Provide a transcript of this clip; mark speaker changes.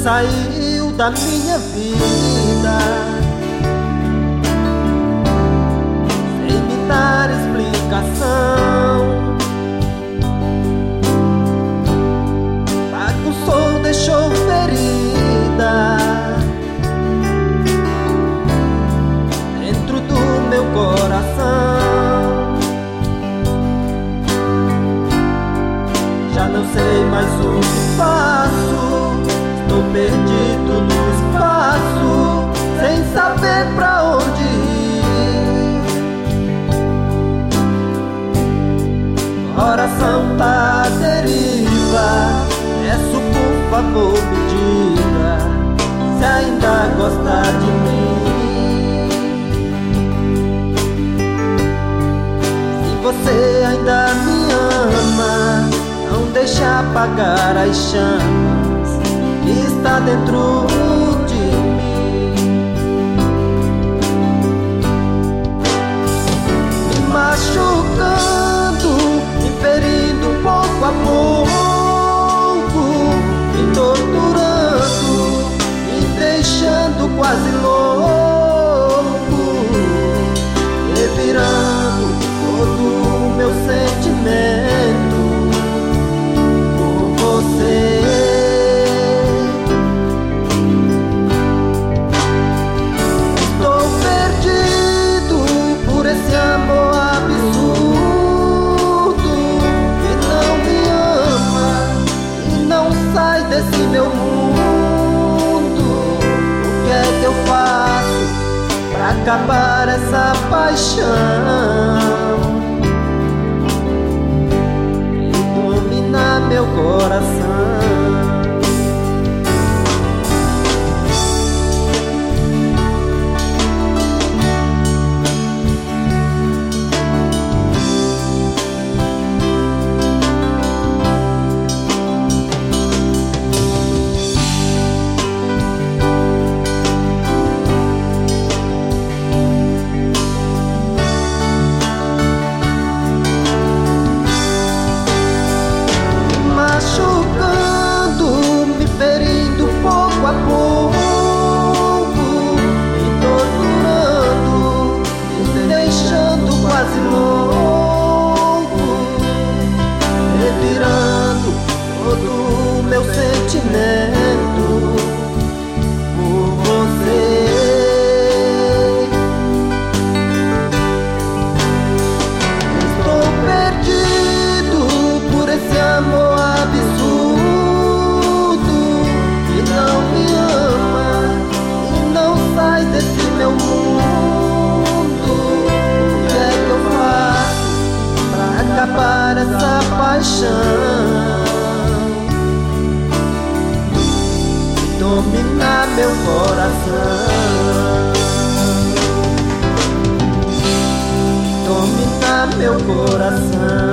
Speaker 1: saiu da minha vida sem me dar explicação. Bagunçou, deixou ferida dentro do meu coração. Já não sei mais o que faço, estou perdido no espaço, sem saber pra onde ir. Coração tá à deriva, peço por favor me diga se ainda gosta de mim. Se você ainda me ama, não deixe apagar as chamas que está dentro de mim, me machucando, me ferindo pouco a pouco, me torturando, me deixando quase louco, revirando todo o meu sentimento por você. Esse amor absurdo que não me ama e não sai desse meu mundo. O que é que eu faço pra acabar essa paixão que domina meu coração? Por você, estou perdido por esse amor absurdo que não me ama e não sai desse meu mundo. O que é que eu faço pra acabar essa paixão? Domina meu coração, domina meu coração.